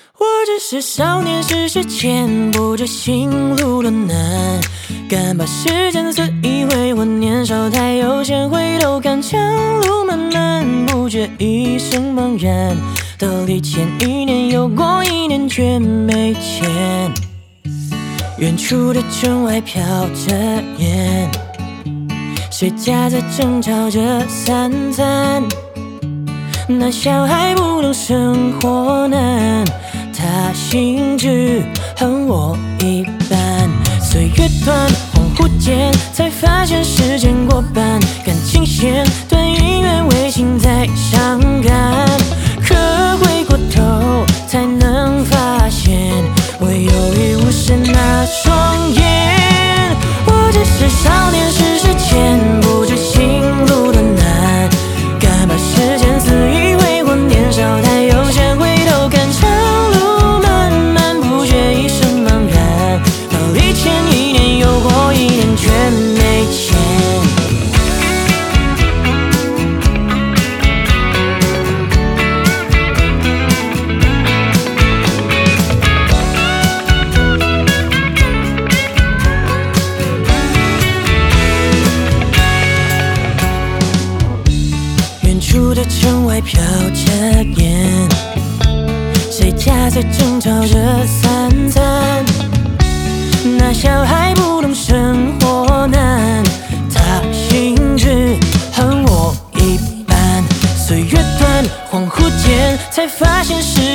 我只是少年时时牵不着心路多难，敢把时间肆意挥霍，年少太悠闲，回头看长路漫漫，不觉一生茫然。道理前一年有过一年却没钱，远处的城外飘着烟，谁家在争吵着三餐？那小孩不懂生活难，他心只恨我一半。岁月短，恍惚间才发现时间过半，感情线断，姻缘未尽在伤感。可回过头才能发现，我有意无声那双眼。我只是少年时时牵不着心路多难，敢把时间肆意挥霍，年少太悠闲，回头看长路漫漫，不觉一生茫然。道理前一年有过一年却没钱。远处的城外飘着烟，谁家在争吵着三餐？那小孩不懂生活难，他心只恨我一半。岁月短，恍惚间才发现时